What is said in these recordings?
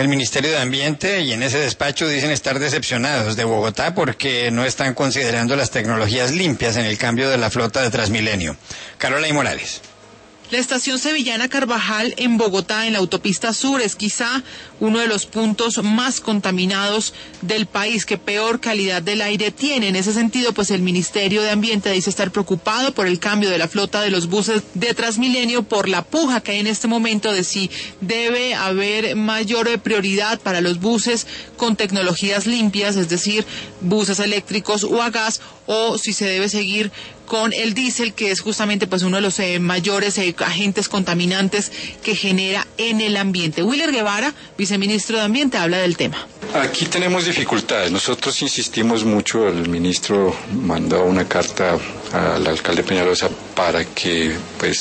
el Ministerio de Ambiente y en ese despacho dicen estar decepcionados de Bogotá porque no están considerando las tecnologías limpias en el cambio de la flota de Transmilenio. Carolina Morales. La estación sevillana Carvajal en Bogotá, en la autopista sur, es quizá uno de los puntos más contaminados del país, que peor calidad del aire tiene. En ese sentido, pues el Ministerio de Ambiente dice estar preocupado por el cambio de la flota de los buses de Transmilenio, por la puja que hay en este momento de si debe haber mayor prioridad para los buses con tecnologías limpias, es decir, buses eléctricos o a gas, o si se debe seguir con el diésel, que es justamente pues uno de los mayores agentes contaminantes que genera en el ambiente. Willer Guevara, viceministro de Ambiente, habla del tema. Aquí tenemos dificultades. Nosotros insistimos mucho, el ministro mandó una carta al alcalde Peñalosa para que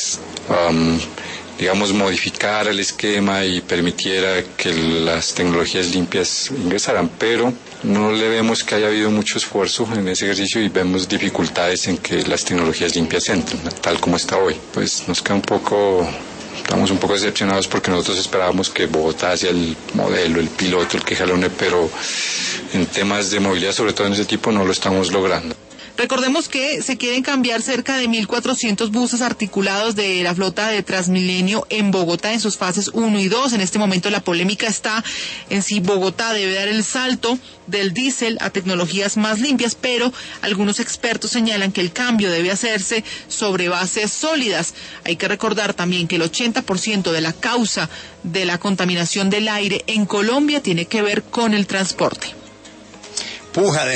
modificara el esquema y permitiera que las tecnologías limpias ingresaran, pero no le vemos que haya habido mucho esfuerzo en ese ejercicio y vemos dificultades en que las tecnologías limpias entren, tal como está hoy. Pues nos queda estamos un poco decepcionados porque nosotros esperábamos que Bogotá sea el modelo, el piloto, el que jalone, pero en temas de movilidad, sobre todo en ese tipo, no lo estamos logrando. Recordemos que se quieren cambiar cerca de 1.400 buses articulados de la flota de Transmilenio en Bogotá en sus fases 1 y 2. En este momento la polémica está en si Bogotá debe dar el salto del diésel a tecnologías más limpias, pero algunos expertos señalan que el cambio debe hacerse sobre bases sólidas. Hay que recordar también que el 80% de la causa de la contaminación del aire en Colombia tiene que ver con el transporte. Puja